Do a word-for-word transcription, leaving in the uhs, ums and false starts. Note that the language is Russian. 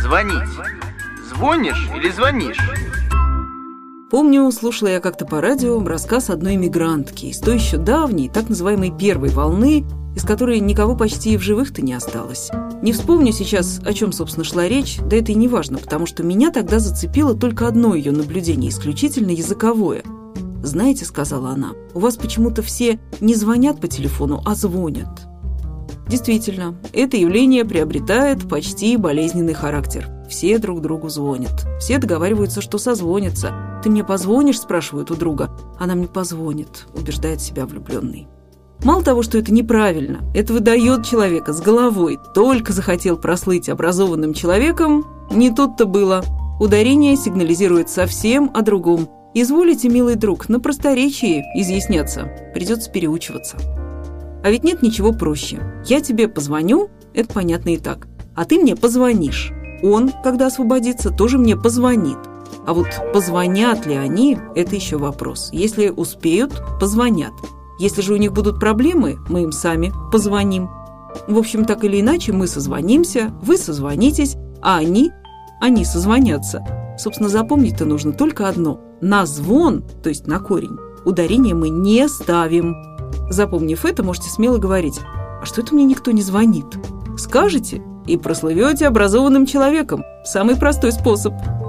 Звонить. Звонишь или звонишь? Помню, слушала я как-то по радио рассказ одной мигрантки из той еще давней, так называемой первой волны, из которой никого почти в живых-то не осталось. Не вспомню сейчас, о чем, собственно, шла речь, да это и не важно, потому что меня тогда зацепило только одно ее наблюдение, исключительно языковое. «Знаете, — сказала она, — у вас почему-то все не звонят по телефону, а звонят». Действительно, это явление приобретает почти болезненный характер. Все друг другу звонят. Все договариваются, что созвонятся. «Ты мне позвонишь?» – спрашивают у друга. «Она мне позвонит», – убеждает себя влюбленный. Мало того, что это неправильно, это выдает человека с головой. Только захотел прослыть образованным человеком, не тут-то было. Ударение сигнализирует совсем о другом. Изволите, милый друг, на просторечии изъясняться. Придется переучиваться. А ведь нет ничего проще. Я тебе позвоню, это понятно и так. А ты мне позвонишь. Он, когда освободится, тоже мне позвонит. А вот позвонят ли они, это еще вопрос. Если успеют, позвонят. Если же у них будут проблемы, мы им сами позвоним. В общем, так или иначе, мы созвонимся, вы созвонитесь, а они, они созвонятся. Собственно, запомнить-то нужно только одно. На звон, то есть на корень, ударение мы не ставим. Запомнив это, можете смело говорить: «А что это мне никто не звонит?» Скажете и прослывете образованным человеком. Самый простой способ.